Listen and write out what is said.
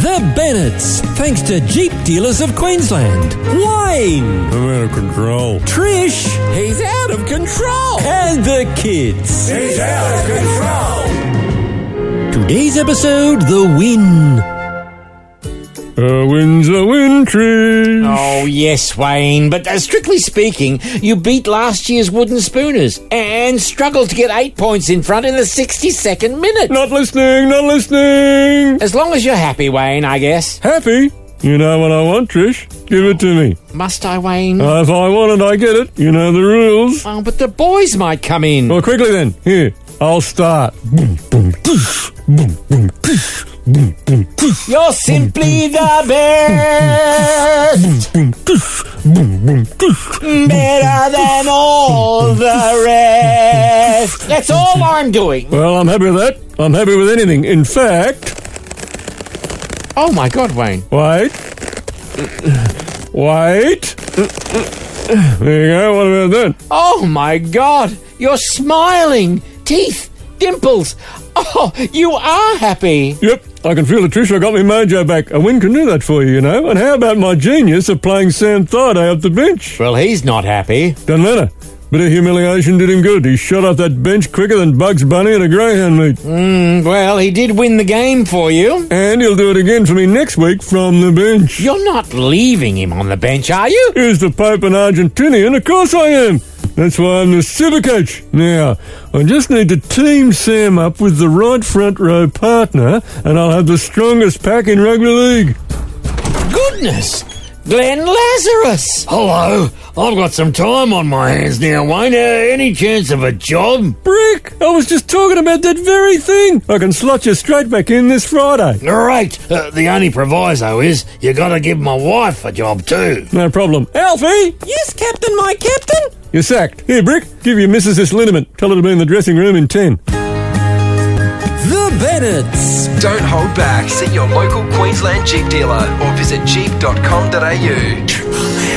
The Bennetts, thanks to Jeep Dealers of Queensland. Wayne. I'm out of control. Trish. He's out of control. And the kids. He's out of control. Today's episode, The Win. A win's a win, Trish. Oh, yes, Wayne, but strictly speaking, you beat last year's Wooden Spooners and struggled to get 8 points in front in the 62nd minute. Not listening. As long as you're happy, Wayne, I guess. Happy? You know what I want, Trish. Give it to me. Must I, Wayne? If I want it, I get it. You know the rules. Oh, but the boys might come in. Well, quickly then. Here, I'll start. Boom, boom, toosh. Boom, boom, toosh. Boom, boom, toosh. You're simply the best. Boom, toosh. Boom, boom, toosh. Better than all the rest. That's all I'm doing. Well, I'm happy with that. I'm happy with anything. In fact... Oh, my God, Wayne. Wait. There you go. What about that? Oh, my God. You're smiling. Teeth. Dimples. Oh, you are happy. Yep, I can feel it, Trish. I got my mojo back. A win can do that for you, you know. And how about my genius of playing Sam Thaiday up the bench? Well, he's not happy. Doesn't matter. Bit of humiliation did him good. He shot off that bench quicker than Bugs Bunny at a greyhound meet. Well, he did win the game for you. And he'll do it again for me next week from the bench. You're not leaving him on the bench, are you? Here's the Pope and Argentinian. Of course I am. That's why I'm the super coach. Now, I just need to team Sam up with the right front row partner, and I'll have the strongest pack in rugby league. Goodness! Glenn Lazarus! Hello, I've got some time on my hands now, Wayne. Any chance of a job? Brick, I was just talking about that very thing. I can slot you straight back in this Friday. Great. The only proviso is you got to give my wife a job too. No problem. Alfie! Yes, Captain, my Captain. You're sacked. Here, Brick, give your missus this liniment. Tell her to be in the dressing room in 10. The Bennetts. Don't hold back. See your local Queensland Jeep dealer or visit jeep.com.au.